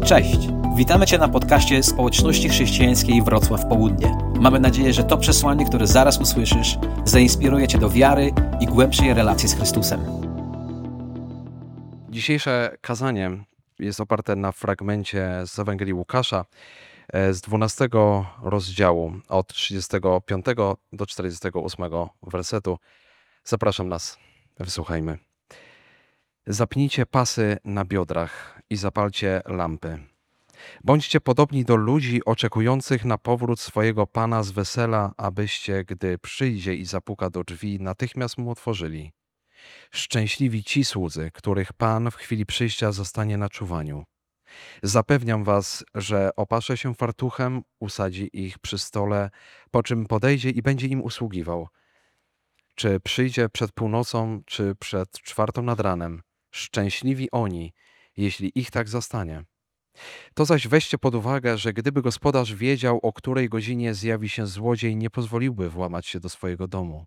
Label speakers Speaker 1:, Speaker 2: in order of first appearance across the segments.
Speaker 1: Cześć! Witamy Cię na podcaście Społeczności Chrześcijańskiej Wrocław Południe. Mamy nadzieję, że to przesłanie, które zaraz usłyszysz, zainspiruje Cię do wiary i głębszej relacji z Chrystusem.
Speaker 2: Dzisiejsze kazanie jest oparte na fragmencie z Ewangelii Łukasza z 12 rozdziału od 35 do 48 wersetu. Zapraszam nas, wysłuchajmy. Zapnijcie pasy na biodrach i zapalcie lampy. Bądźcie podobni do ludzi oczekujących na powrót swojego Pana z wesela, abyście, gdy przyjdzie i zapuka do drzwi, natychmiast mu otworzyli. Szczęśliwi ci słudzy, których Pan w chwili przyjścia zastanie na czuwaniu. Zapewniam was, że opasze się fartuchem, usadzi ich przy stole, po czym podejdzie i będzie im usługiwał. Czy przyjdzie przed północą, czy przed 4 nad ranem, szczęśliwi oni, jeśli ich tak zastanie. To zaś weźcie pod uwagę, że gdyby gospodarz wiedział, o której godzinie zjawi się złodziej, nie pozwoliłby włamać się do swojego domu.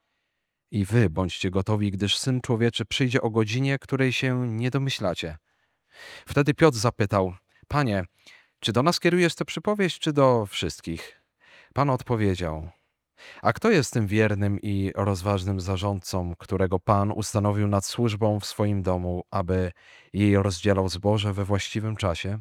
Speaker 2: I wy bądźcie gotowi, gdyż Syn Człowieczy przyjdzie o godzinie, której się nie domyślacie. Wtedy Piotr zapytał: Panie, czy do nas kierujesz tę przypowieść, czy do wszystkich? Pan odpowiedział: A kto jest tym wiernym i rozważnym zarządcą, którego Pan ustanowił nad służbą w swoim domu, aby jej rozdzielał zboże we właściwym czasie?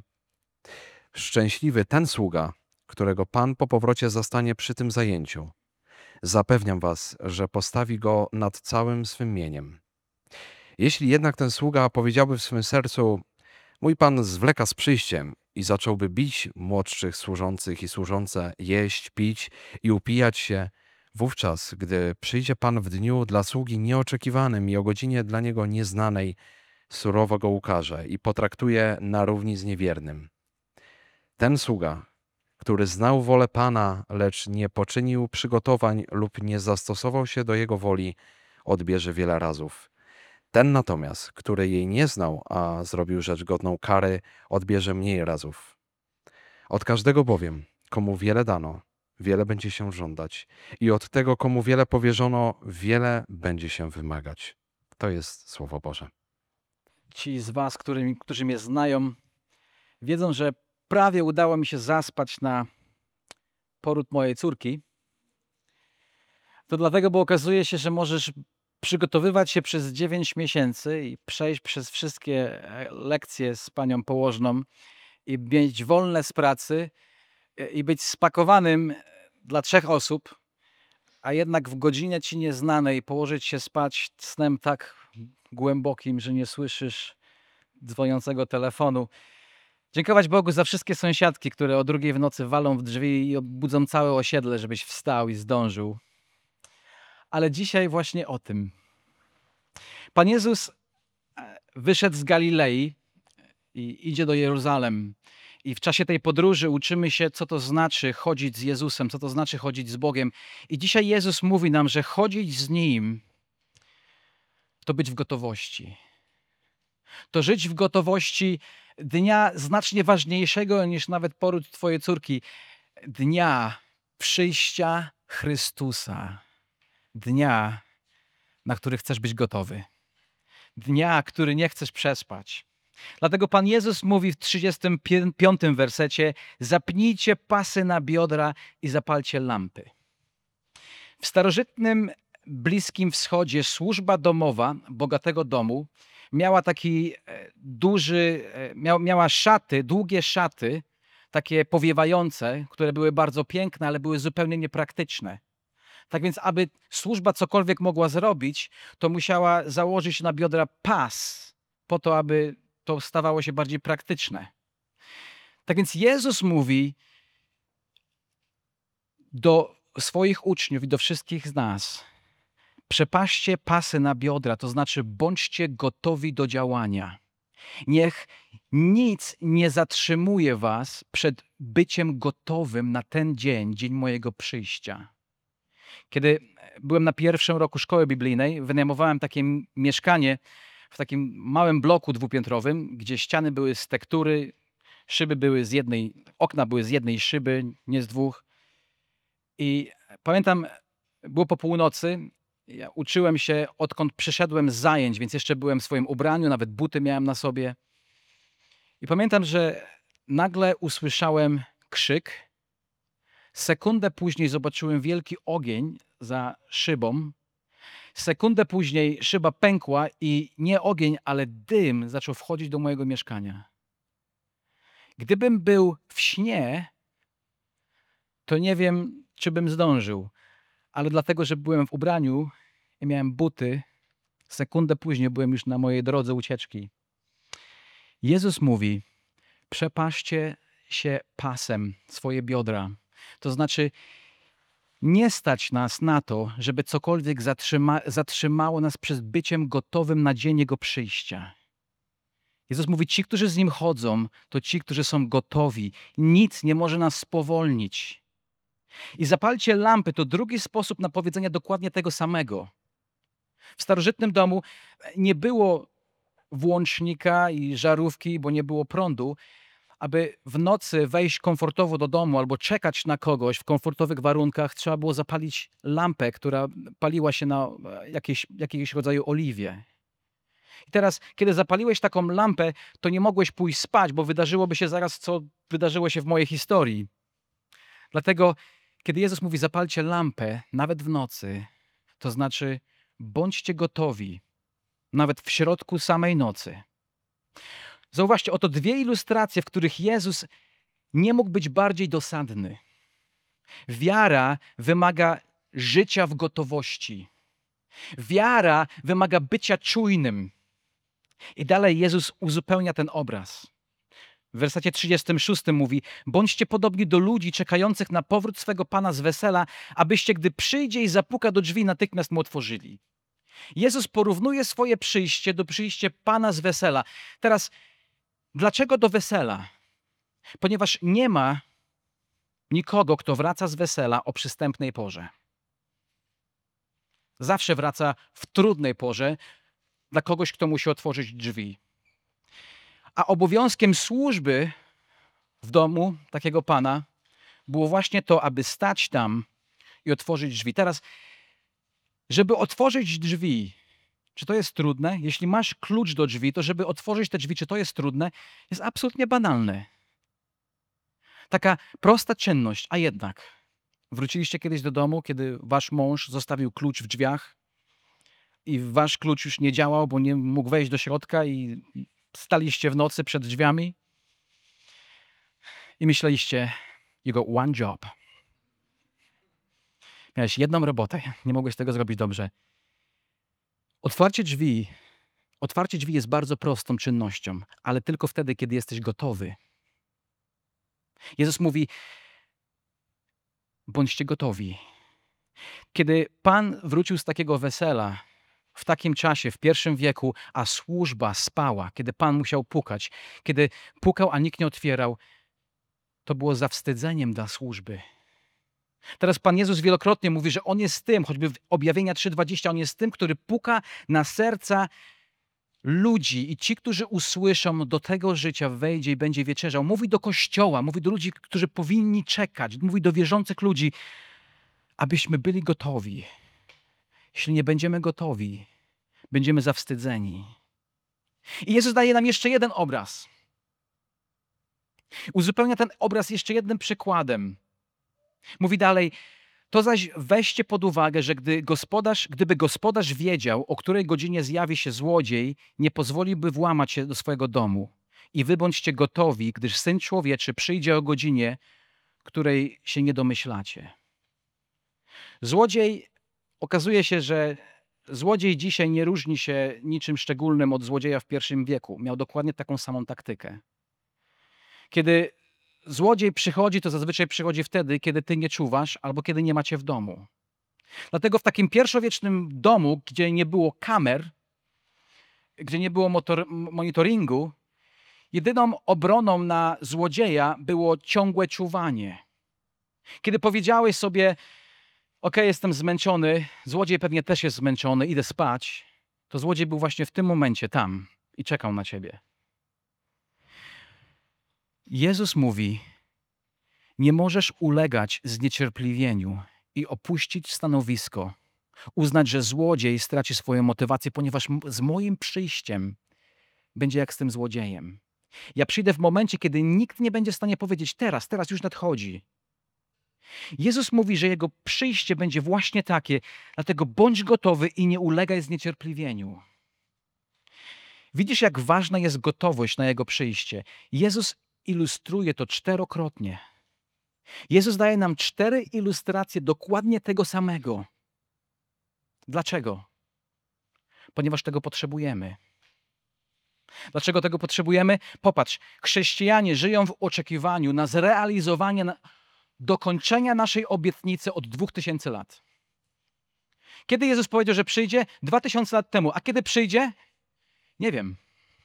Speaker 2: Szczęśliwy ten sługa, którego Pan po powrocie zastanie przy tym zajęciu. Zapewniam was, że postawi go nad całym swym mieniem. Jeśli jednak ten sługa powiedziałby w swym sercu: Mój Pan zwleka z przyjściem, i zacząłby bić młodszych służących i służące, jeść, pić i upijać się, wówczas, gdy przyjdzie Pan w dniu dla sługi nieoczekiwanym i o godzinie dla niego nieznanej, surowo go ukarze i potraktuje na równi z niewiernym. Ten sługa, który znał wolę Pana, lecz nie poczynił przygotowań lub nie zastosował się do jego woli, odbierze wiele razów. Ten natomiast, który jej nie znał, a zrobił rzecz godną kary, odbierze mniej razów. Od każdego bowiem, komu wiele dano, wiele będzie się żądać, i od tego, komu wiele powierzono, wiele będzie się wymagać. To jest Słowo Boże.
Speaker 3: Ci z was, którzy mnie znają, wiedzą, że prawie udało mi się zaspać na poród mojej córki. To dlatego, bo okazuje się, że możesz przygotowywać się przez 9 miesięcy i przejść przez wszystkie lekcje z panią położną i mieć wolne z pracy i być spakowanym dla 3 osób, a jednak w godzinie ci nieznanej położyć się spać snem tak głębokim, że nie słyszysz dzwoniącego telefonu. Dziękować Bogu za wszystkie sąsiadki, które o 2 w nocy walą w drzwi i obudzą całe osiedle, żebyś wstał i zdążył. Ale dzisiaj właśnie o tym. Pan Jezus wyszedł z Galilei i idzie do Jeruzalem. I w czasie tej podróży uczymy się, co to znaczy chodzić z Jezusem, co to znaczy chodzić z Bogiem. I dzisiaj Jezus mówi nam, że chodzić z Nim to być w gotowości. To żyć w gotowości dnia znacznie ważniejszego niż nawet poród twojej córki. Dnia przyjścia Chrystusa. Dnia, na który chcesz być gotowy. Dnia, który nie chcesz przespać. Dlatego Pan Jezus mówi w 35 wersecie: zapnijcie pasy na biodra i zapalcie lampy. W starożytnym Bliskim Wschodzie służba domowa bogatego domu miała taki miała szaty, długie szaty, takie powiewające, które były bardzo piękne, ale były zupełnie niepraktyczne. Tak więc, aby służba cokolwiek mogła zrobić, to musiała założyć na biodra pas, po to, aby to stawało się bardziej praktyczne. Tak więc Jezus mówi do swoich uczniów i do wszystkich z nas: przepaście pasy na biodra, to znaczy bądźcie gotowi do działania. Niech nic nie zatrzymuje was przed byciem gotowym na ten dzień, dzień mojego przyjścia. Kiedy byłem na pierwszym roku szkoły biblijnej, wynajmowałem takie mieszkanie w takim małym bloku dwupiętrowym, gdzie ściany były z tektury, okna były z jednej szyby, nie z dwóch. I pamiętam, było po północy, ja uczyłem się, odkąd przyszedłem z zajęć, więc jeszcze byłem w swoim ubraniu, nawet buty miałem na sobie. I pamiętam, że nagle usłyszałem krzyk. Sekundę później zobaczyłem wielki ogień za szybą. Sekundę później szyba pękła i nie ogień, ale dym zaczął wchodzić do mojego mieszkania. Gdybym był w śnie, to nie wiem, czy bym zdążył, ale dlatego, że byłem w ubraniu i miałem buty, sekundę później byłem już na mojej drodze ucieczki. Jezus mówi, przepaszcie się pasem swoje biodra. To znaczy, nie stać nas na to, żeby cokolwiek zatrzymało nas przed byciem gotowym na dzień Jego przyjścia. Jezus mówi, ci, którzy z Nim chodzą, to ci, którzy są gotowi. Nic nie może nas spowolnić. I zapalcie lampy to drugi sposób na powiedzenie dokładnie tego samego. W starożytnym domu nie było włącznika i żarówki, bo nie było prądu. Aby w nocy wejść komfortowo do domu albo czekać na kogoś w komfortowych warunkach, trzeba było zapalić lampę, która paliła się na jakiegoś rodzaju oliwie. I teraz, kiedy zapaliłeś taką lampę, to nie mogłeś pójść spać, bo wydarzyłoby się zaraz, co wydarzyło się w mojej historii. Dlatego, kiedy Jezus mówi, zapalcie lampę, nawet w nocy, to znaczy, bądźcie gotowi, nawet w środku samej nocy. Zauważcie, oto dwie ilustracje, w których Jezus nie mógł być bardziej dosadny. Wiara wymaga życia w gotowości. Wiara wymaga bycia czujnym. I dalej Jezus uzupełnia ten obraz. W wersecie 36 mówi, bądźcie podobni do ludzi czekających na powrót swego Pana z wesela, abyście, gdy przyjdzie i zapuka do drzwi, natychmiast mu otworzyli. Jezus porównuje swoje przyjście do przyjścia Pana z wesela. Teraz, dlaczego do wesela? Ponieważ nie ma nikogo, kto wraca z wesela o przystępnej porze. Zawsze wraca w trudnej porze dla kogoś, kto musi otworzyć drzwi. A obowiązkiem służby w domu takiego Pana było właśnie to, aby stać tam i otworzyć drzwi. Teraz, żeby otworzyć drzwi, czy to jest trudne? Jeśli masz klucz do drzwi, to żeby otworzyć te drzwi, czy to jest trudne? Jest absolutnie banalne. Taka prosta czynność, a jednak wróciliście kiedyś do domu, kiedy wasz mąż zostawił klucz w drzwiach i wasz klucz już nie działał, bo nie mógł wejść do środka i staliście w nocy przed drzwiami i myśleliście, you got one job. Miałeś jedną robotę, nie mogłeś tego zrobić dobrze. Otwarcie drzwi jest bardzo prostą czynnością, ale tylko wtedy, kiedy jesteś gotowy. Jezus mówi, bądźcie gotowi. Kiedy Pan wrócił z takiego wesela, w takim czasie, w I wieku, a służba spała, kiedy Pan musiał pukać, kiedy pukał, a nikt nie otwierał, to było zawstydzeniem dla służby. Teraz Pan Jezus wielokrotnie mówi, że On jest tym, choćby w Objawienia 3:20, On jest tym, który puka na serca ludzi i ci, którzy usłyszą, do tego życia wejdzie i będzie wieczerzał. Mówi do Kościoła, mówi do ludzi, którzy powinni czekać, mówi do wierzących ludzi, abyśmy byli gotowi. Jeśli nie będziemy gotowi, będziemy zawstydzeni. I Jezus daje nam jeszcze jeden obraz. Uzupełnia ten obraz jeszcze jednym przykładem. Mówi dalej, to zaś weźcie pod uwagę, że gdyby gospodarz wiedział, o której godzinie zjawi się złodziej, nie pozwoliłby włamać się do swojego domu. I wy bądźcie gotowi, gdyż Syn Człowieczy przyjdzie o godzinie, której się nie domyślacie. Okazuje się, że złodziej dzisiaj nie różni się niczym szczególnym od złodzieja w I wieku. Miał dokładnie taką samą taktykę. Kiedy złodziej przychodzi, to zazwyczaj przychodzi wtedy, kiedy ty nie czuwasz albo kiedy nie macie w domu. Dlatego w takim pierwszowiecznym domu, gdzie nie było kamer, gdzie nie było monitoringu, jedyną obroną na złodzieja było ciągłe czuwanie. Kiedy powiedziałeś sobie, okej, jestem zmęczony, złodziej pewnie też jest zmęczony, idę spać, to złodziej był właśnie w tym momencie tam i czekał na ciebie. Jezus mówi, nie możesz ulegać zniecierpliwieniu i opuścić stanowisko, uznać, że złodziej straci swoją motywację, ponieważ z moim przyjściem będzie jak z tym złodziejem. Ja przyjdę w momencie, kiedy nikt nie będzie w stanie powiedzieć teraz już nadchodzi. Jezus mówi, że Jego przyjście będzie właśnie takie, dlatego bądź gotowy i nie ulegaj zniecierpliwieniu. Widzisz, jak ważna jest gotowość na Jego przyjście. Jezus ilustruje to 4-krotnie. Jezus daje nam 4 ilustracje dokładnie tego samego. Dlaczego? Ponieważ tego potrzebujemy. Dlaczego tego potrzebujemy? Popatrz, chrześcijanie żyją w oczekiwaniu na zrealizowanie, dokończenia naszej obietnicy od 2000 lat. Kiedy Jezus powiedział, że przyjdzie? 2000 lat temu. A kiedy przyjdzie? Nie wiem.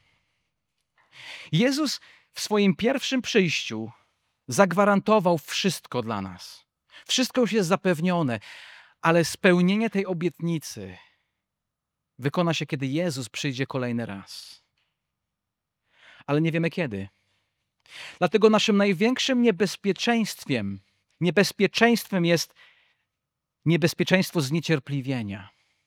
Speaker 3: Jezus w swoim pierwszym przyjściu zagwarantował wszystko dla nas. Wszystko już jest zapewnione, ale spełnienie tej obietnicy wykona się, kiedy Jezus przyjdzie kolejny raz. Ale nie wiemy kiedy. Dlatego naszym największym niebezpieczeństwem jest niebezpieczeństwo zniecierpliwienia.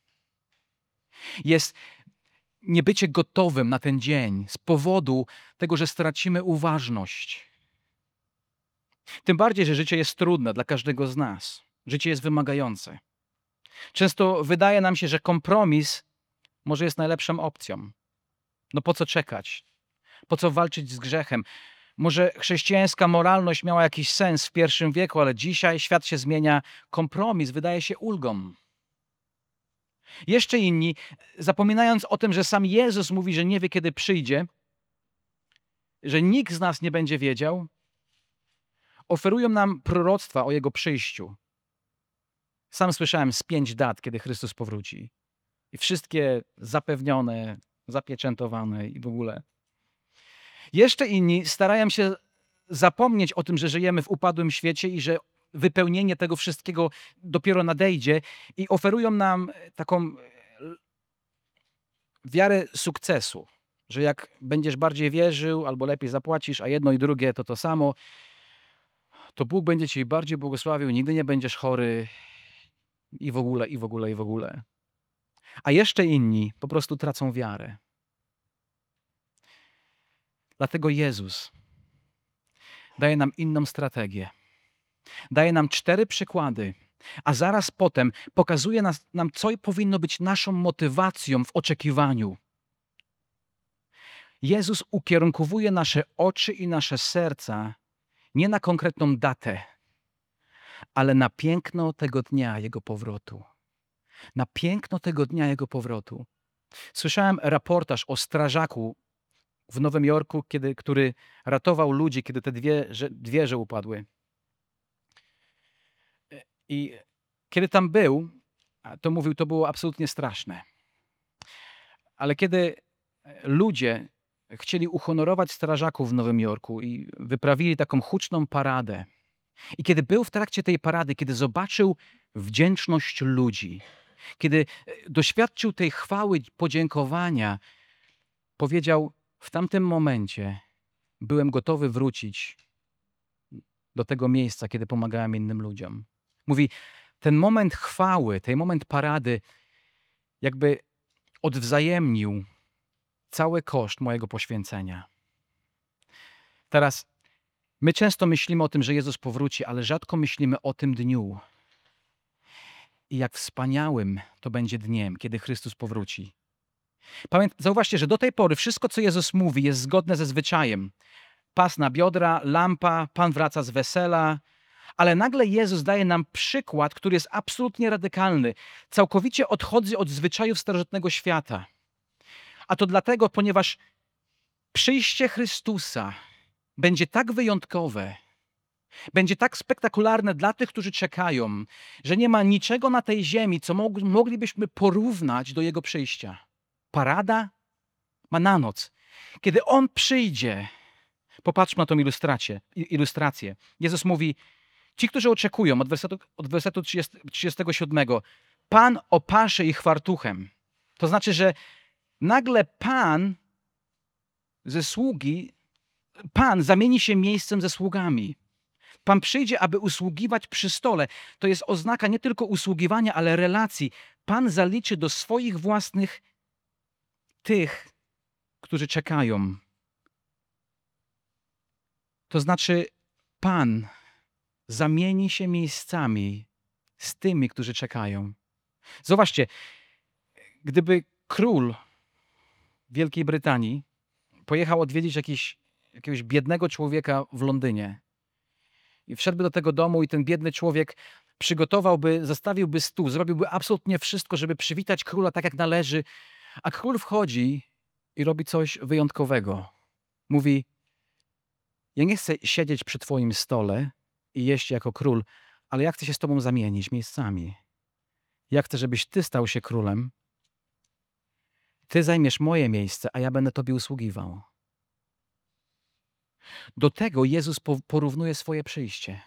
Speaker 3: Jest niebycie gotowym na ten dzień z powodu tego, że stracimy uważność. Tym bardziej, że życie jest trudne dla każdego z nas. Życie jest wymagające. Często wydaje nam się, że kompromis może jest najlepszą opcją. No po co czekać? Po co walczyć z grzechem? Może chrześcijańska moralność miała jakiś sens w I wieku, ale dzisiaj świat się zmienia. Kompromis wydaje się ulgą. Jeszcze inni, zapominając o tym, że sam Jezus mówi, że nie wie, kiedy przyjdzie, że nikt z nas nie będzie wiedział, oferują nam proroctwa o Jego przyjściu. Sam słyszałem z 5 dat, kiedy Chrystus powróci. I wszystkie zapewnione, zapieczętowane i w ogóle. Jeszcze inni starają się zapomnieć o tym, że żyjemy w upadłym świecie i że wypełnienie tego wszystkiego dopiero nadejdzie i oferują nam taką wiarę sukcesu, że jak będziesz bardziej wierzył albo lepiej zapłacisz, a jedno i drugie to samo, to Bóg będzie cię bardziej błogosławił, nigdy nie będziesz chory i w ogóle, i w ogóle, i w ogóle. A jeszcze inni po prostu tracą wiarę. Dlatego Jezus daje nam inną strategię. Daje nam 4 przykłady, a zaraz potem pokazuje nam, co powinno być naszą motywacją w oczekiwaniu. Jezus ukierunkowuje nasze oczy i nasze serca nie na konkretną datę, ale na piękno tego dnia Jego powrotu. Na piękno tego dnia Jego powrotu. Słyszałem reportaż o strażaku w Nowym Jorku, który ratował ludzi, kiedy te wieże upadły. I kiedy tam był, to mówił, to było absolutnie straszne. Ale kiedy ludzie chcieli uhonorować strażaków w Nowym Jorku i wyprawili taką huczną paradę, i kiedy był w trakcie tej parady, kiedy zobaczył wdzięczność ludzi, kiedy doświadczył tej chwały, podziękowania, powiedział, w tamtym momencie byłem gotowy wrócić do tego miejsca, kiedy pomagałem innym ludziom. Mówi, ten moment chwały, ten moment parady jakby odwzajemnił cały koszt mojego poświęcenia. Teraz my często myślimy o tym, że Jezus powróci, ale rzadko myślimy o tym dniu. I jak wspaniałym to będzie dniem, kiedy Chrystus powróci. Zauważcie, że do tej pory wszystko, co Jezus mówi, jest zgodne ze zwyczajem. Pas na biodra, lampa, Pan wraca z wesela. Ale nagle Jezus daje nam przykład, który jest absolutnie radykalny. Całkowicie odchodzi od zwyczajów starożytnego świata. A to dlatego, ponieważ przyjście Chrystusa będzie tak wyjątkowe, będzie tak spektakularne dla tych, którzy czekają, że nie ma niczego na tej ziemi, co moglibyśmy porównać do Jego przyjścia. Parada ma na noc. Kiedy On przyjdzie, popatrzmy na tą ilustrację. Jezus mówi, ci, którzy oczekują, od wersetu 37, Pan opasze ich fartuchem. To znaczy, że nagle Pan zamieni się miejscem ze sługami. Pan przyjdzie, aby usługiwać przy stole. To jest oznaka nie tylko usługiwania, ale relacji. Pan zaliczy do swoich własnych tych, którzy czekają. To znaczy Pan zamieni się miejscami z tymi, którzy czekają. Zobaczcie, gdyby król Wielkiej Brytanii pojechał odwiedzić jakiegoś biednego człowieka w Londynie i wszedłby do tego domu i ten biedny człowiek zastawiłby stół, zrobiłby absolutnie wszystko, żeby przywitać króla tak jak należy, a król wchodzi i robi coś wyjątkowego. Mówi: ja nie chcę siedzieć przy twoim stole i jeść jako król, ale ja chcę się z tobą zamienić miejscami. Ja chcę, żebyś ty stał się królem. Ty zajmiesz moje miejsce, a ja będę tobie usługiwał. Do tego Jezus porównuje swoje przyjście.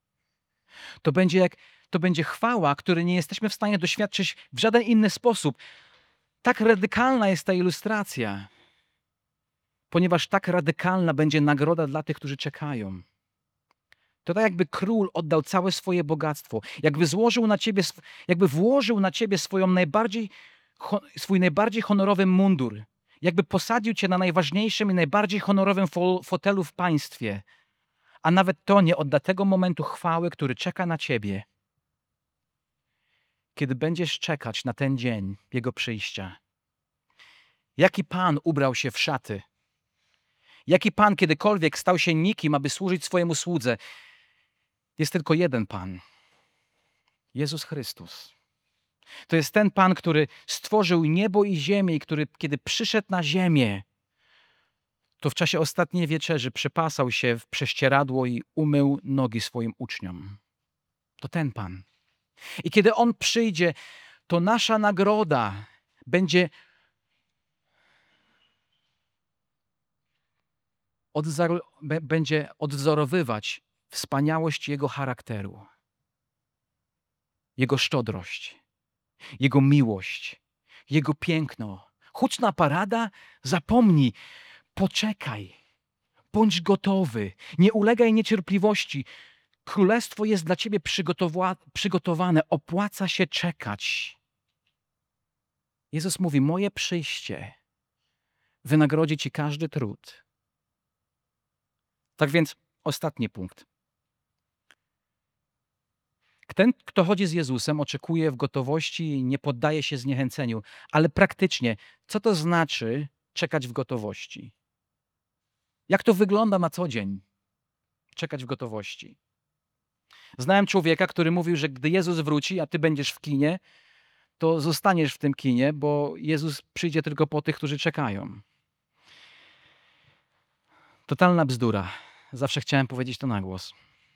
Speaker 3: To będzie chwała, której nie jesteśmy w stanie doświadczyć w żaden inny sposób. Tak radykalna jest ta ilustracja, ponieważ tak radykalna będzie nagroda dla tych, którzy czekają. To tak jakby król oddał całe swoje bogactwo, jakby włożył na ciebie swój najbardziej honorowy mundur, jakby posadził cię na najważniejszym i najbardziej honorowym fotelu w państwie, a nawet to nie odda tego momentu chwały, który czeka na ciebie, kiedy będziesz czekać na ten dzień Jego przyjścia. Jaki Pan ubrał się w szaty? Jaki Pan kiedykolwiek stał się nikim, aby służyć swojemu słudze? Jest tylko jeden Pan. Jezus Chrystus. To jest ten Pan, który stworzył niebo i ziemię i który, kiedy przyszedł na ziemię, to w czasie ostatniej wieczerzy przepasał się w prześcieradło i umył nogi swoim uczniom. To ten Pan. I kiedy On przyjdzie, to nasza nagroda będzie odwzorowywać wspaniałość Jego charakteru, Jego szczodrość, Jego miłość, Jego piękno. Huczna parada? Zapomnij, poczekaj, bądź gotowy, nie ulegaj niecierpliwości. Królestwo jest dla ciebie przygotowane, opłaca się czekać. Jezus mówi: moje przyjście wynagrodzi ci każdy trud. Tak więc ostatni punkt. Ten, kto chodzi z Jezusem, oczekuje w gotowości i nie poddaje się zniechęceniu. Ale praktycznie, co to znaczy czekać w gotowości? Jak to wygląda na co dzień? Czekać w gotowości. Znałem człowieka, który mówił, że gdy Jezus wróci, a ty będziesz w kinie, to zostaniesz w tym kinie, bo Jezus przyjdzie tylko po tych, którzy czekają. Totalna bzdura. Zawsze chciałem powiedzieć to na głos.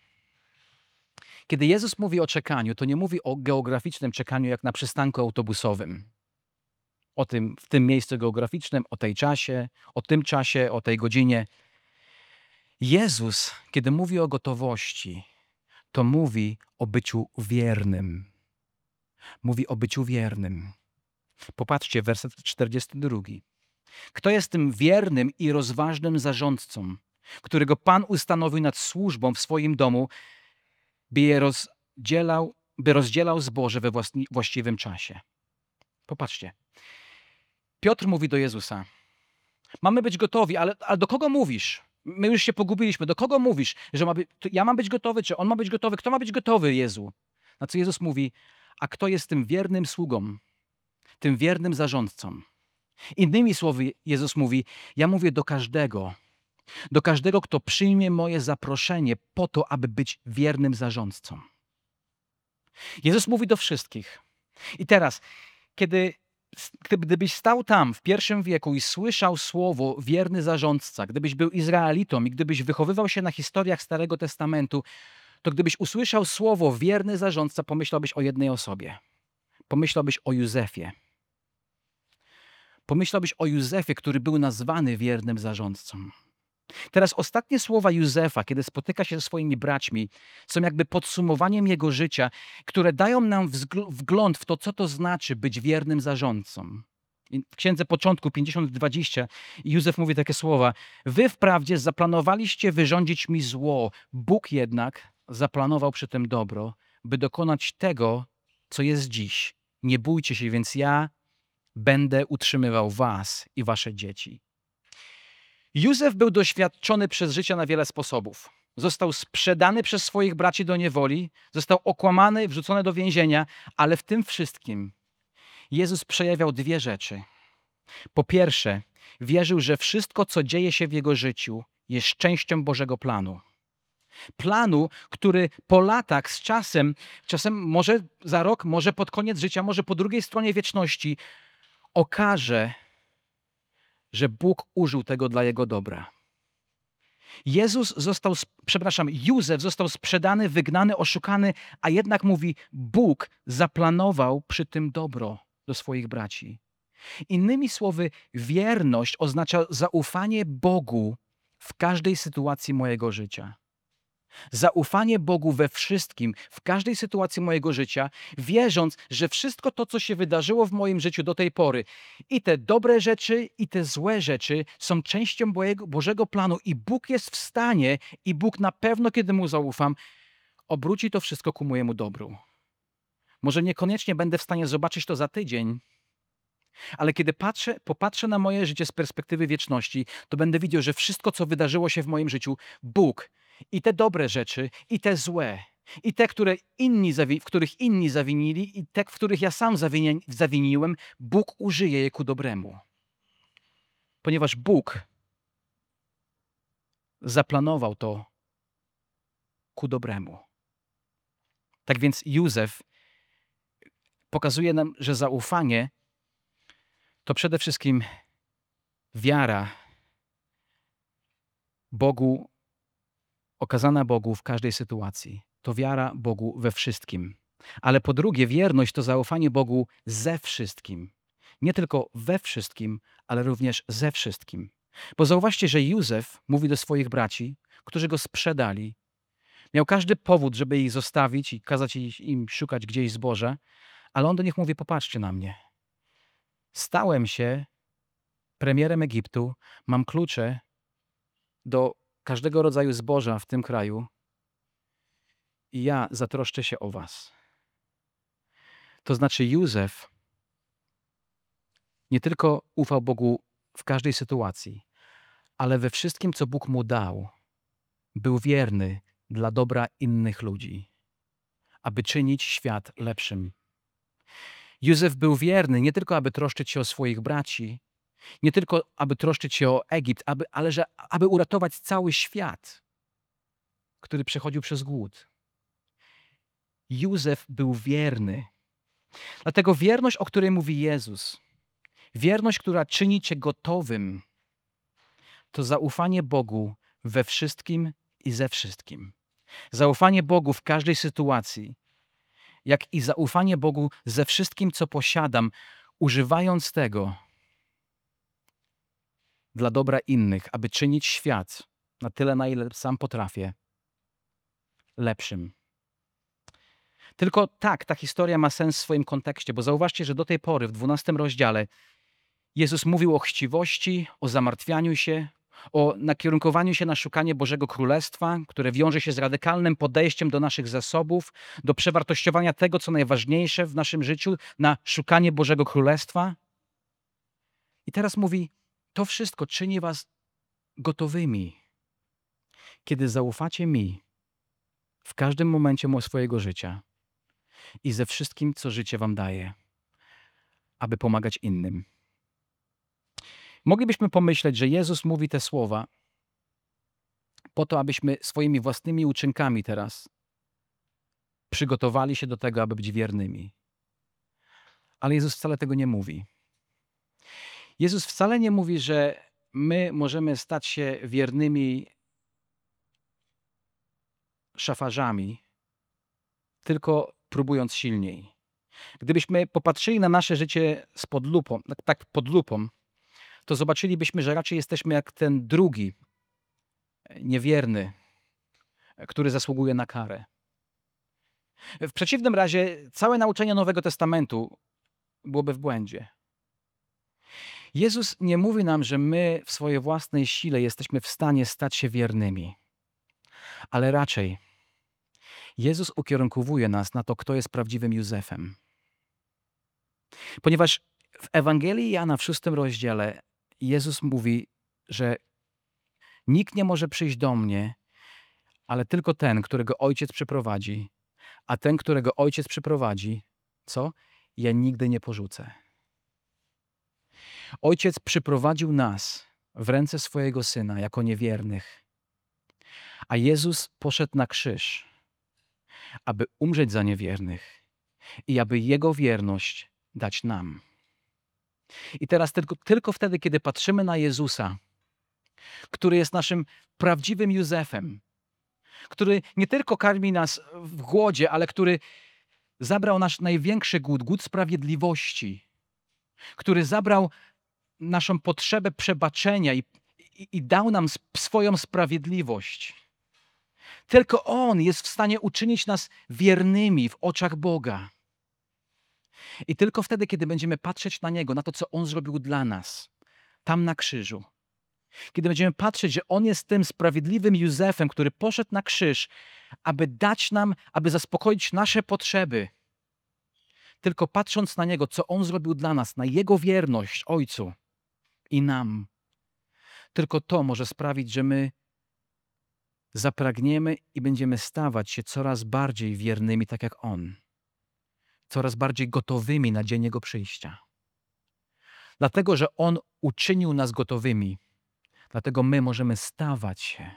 Speaker 3: Kiedy Jezus mówi o czekaniu, to nie mówi o geograficznym czekaniu jak na przystanku autobusowym. W tym miejscu geograficznym, o tej czasie, o tym czasie, o tej godzinie. Jezus, kiedy mówi o gotowości, to mówi o byciu wiernym. Mówi o byciu wiernym. Popatrzcie, werset 42. Kto jest tym wiernym i rozważnym zarządcą, którego Pan ustanowił nad służbą w swoim domu, by rozdzielał zboże we właściwym czasie. Popatrzcie. Piotr mówi do Jezusa: mamy być gotowi, ale do kogo mówisz? My już się pogubiliśmy. Do kogo mówisz? Że ja mam być gotowy, czy on ma być gotowy? Kto ma być gotowy, Jezu? Na co Jezus mówi: a kto jest tym wiernym sługą, tym wiernym zarządcą? Innymi słowy Jezus mówi: ja mówię do każdego, kto przyjmie moje zaproszenie po to, aby być wiernym zarządcą. Jezus mówi do wszystkich. I teraz, gdybyś stał tam w I wieku i słyszał słowo wierny zarządca, gdybyś był Izraelitą i gdybyś wychowywał się na historiach Starego Testamentu, to gdybyś usłyszał słowo wierny zarządca, pomyślałbyś o jednej osobie. Pomyślałbyś o Józefie. Pomyślałbyś o Józefie, który był nazwany wiernym zarządcą. Teraz ostatnie słowa Józefa, kiedy spotyka się ze swoimi braćmi, są jakby podsumowaniem jego życia, które dają nam wgląd w to, co to znaczy być wiernym zarządcą. W Księdze Początku 50:20 Józef mówi takie słowa: wy wprawdzie zaplanowaliście wyrządzić mi zło, Bóg jednak zaplanował przy tym dobro, by dokonać tego, co jest dziś. Nie bójcie się, więc ja będę utrzymywał was i wasze dzieci. Józef był doświadczony przez życie na wiele sposobów. Został sprzedany przez swoich braci do niewoli, został okłamany, wrzucony do więzienia, ale w tym wszystkim Jezus przejawiał dwie rzeczy. Po pierwsze, wierzył, że wszystko, co dzieje się w jego życiu, jest częścią Bożego planu. Planu, który po latach, z czasem może za rok, może pod koniec życia, może po drugiej stronie wieczności, okaże, że Bóg użył tego dla jego dobra. Józef został sprzedany, wygnany, oszukany, a jednak mówi, Bóg zaplanował przy tym dobro do swoich braci. Innymi słowy, wierność oznacza zaufanie Bogu w każdej sytuacji mojego życia. Zaufanie Bogu we wszystkim, w każdej sytuacji mojego życia, wierząc, że wszystko to, co się wydarzyło w moim życiu do tej pory, i te dobre rzeczy, i te złe rzeczy są częścią Bożego planu i Bóg jest w stanie, i Bóg na pewno, kiedy Mu zaufam, obróci to wszystko ku mojemu dobru. Może niekoniecznie będę w stanie zobaczyć to za tydzień, ale kiedy popatrzę na moje życie z perspektywy wieczności, to będę widział, że wszystko, co wydarzyło się w moim życiu, Bóg, i te dobre rzeczy, i te złe, i te, w których inni zawinili, i te, w których ja sam zawiniłem, Bóg użyje je ku dobremu. Ponieważ Bóg zaplanował to ku dobremu. Tak więc Józef pokazuje nam, że zaufanie to przede wszystkim wiara Bogu, okazana Bogu w każdej sytuacji. To wiara Bogu we wszystkim. Ale po drugie, wierność to zaufanie Bogu ze wszystkim. Nie tylko we wszystkim, ale również ze wszystkim. Bo zauważcie, że Józef mówi do swoich braci, którzy go sprzedali. Miał każdy powód, żeby ich zostawić i kazać im szukać gdzieś zboża, ale on do nich mówi, popatrzcie na mnie. Stałem się premierem Egiptu, mam klucze do każdego rodzaju zboża w tym kraju i ja zatroszczę się o was. To znaczy Józef nie tylko ufał Bogu w każdej sytuacji, ale we wszystkim, co Bóg mu dał, był wierny dla dobra innych ludzi, aby czynić świat lepszym. Józef był wierny nie tylko, aby troszczyć się o swoich braci, nie tylko, aby troszczyć się o Egipt, ale aby uratować cały świat, który przechodził przez głód. Józef był wierny. Dlatego wierność, o której mówi Jezus, wierność, która czyni cię gotowym, to zaufanie Bogu we wszystkim i ze wszystkim. Zaufanie Bogu w każdej sytuacji, jak i zaufanie Bogu ze wszystkim, co posiadam, używając tego dla dobra innych, aby czynić świat na tyle, na ile sam potrafię, lepszym. Tylko tak, ta historia ma sens w swoim kontekście, bo zauważcie, że do tej pory, w 12 rozdziale, Jezus mówił o chciwości, o zamartwianiu się, o nakierunkowaniu się na szukanie Bożego Królestwa, które wiąże się z radykalnym podejściem do naszych zasobów, do przewartościowania tego, co najważniejsze w naszym życiu, na szukanie Bożego Królestwa. I teraz mówi, to wszystko czyni was gotowymi, kiedy zaufacie mi w każdym momencie swojego życia i ze wszystkim, co życie wam daje, aby pomagać innym. Moglibyśmy pomyśleć, że Jezus mówi te słowa po to, abyśmy swoimi własnymi uczynkami teraz przygotowali się do tego, aby być wiernymi. Ale Jezus wcale tego nie mówi. Jezus wcale nie mówi, że my możemy stać się wiernymi szafarzami, tylko próbując silniej. Gdybyśmy popatrzyli na nasze życie tak pod lupą, to zobaczylibyśmy, że raczej jesteśmy jak ten drugi, niewierny, który zasługuje na karę. W przeciwnym razie całe nauczanie Nowego Testamentu byłoby w błędzie. Jezus nie mówi nam, że my w swojej własnej sile jesteśmy w stanie stać się wiernymi, ale raczej Jezus ukierunkowuje nas na to, kto jest prawdziwym Józefem. Ponieważ w Ewangelii Jana w 6 rozdziale Jezus mówi, że Nikt nie może przyjść do mnie, ale tylko ten, którego Ojciec przyprowadzi. A ten, którego Ojciec przyprowadzi, co? Ja nigdy nie porzucę. Ojciec przyprowadził nas w ręce swojego Syna jako niewiernych, a Jezus poszedł na krzyż, aby umrzeć za niewiernych i aby Jego wierność dać nam. I teraz tylko wtedy, kiedy patrzymy na Jezusa, który jest naszym prawdziwym Józefem, który nie tylko karmi nas w głodzie, ale który zabrał nasz największy głód, głód sprawiedliwości, który zabrał naszą potrzebę przebaczenia i dał nam swoją sprawiedliwość. Tylko On jest w stanie uczynić nas wiernymi w oczach Boga. I tylko wtedy, kiedy będziemy patrzeć na Niego, na to, co On zrobił dla nas, tam na krzyżu, kiedy będziemy patrzeć, że On jest tym sprawiedliwym Józefem, który poszedł na krzyż, aby dać nam, aby zaspokoić nasze potrzeby, tylko patrząc na Niego, co On zrobił dla nas, na Jego wierność Ojcu i nam, tylko to może sprawić, że my zapragniemy i będziemy stawać się coraz bardziej wiernymi, tak jak On. Coraz bardziej gotowymi na dzień Jego przyjścia. Dlatego, że On uczynił nas gotowymi, dlatego my możemy stawać się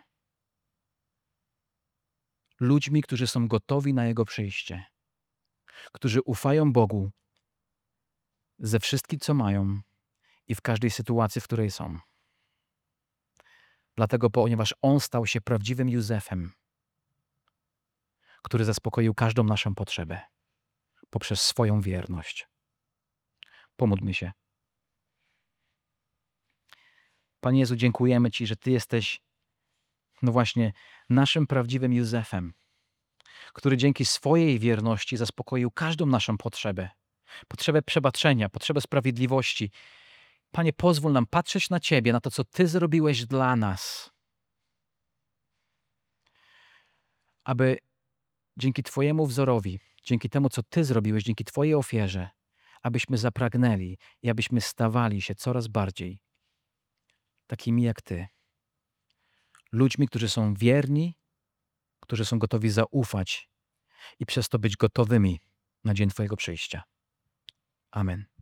Speaker 3: ludźmi, którzy są gotowi na Jego przyjście, którzy ufają Bogu ze wszystkim, co mają i w każdej sytuacji, w której są. Dlatego, ponieważ On stał się prawdziwym Józefem, który zaspokoił każdą naszą potrzebę poprzez swoją wierność. Pomódlmy się. Panie Jezu, dziękujemy Ci, że Ty jesteś, no właśnie, naszym prawdziwym Józefem, który dzięki swojej wierności zaspokoił każdą naszą potrzebę. Potrzebę przebaczenia, potrzebę sprawiedliwości. Panie, pozwól nam patrzeć na Ciebie, na to, co Ty zrobiłeś dla nas, aby dzięki Twojemu wzorowi, dzięki temu, co Ty zrobiłeś, dzięki Twojej ofierze, abyśmy zapragnęli i abyśmy stawali się coraz bardziej takimi jak Ty. Ludźmi, którzy są wierni, którzy są gotowi zaufać i przez to być gotowymi na dzień Twojego przyjścia. Amen.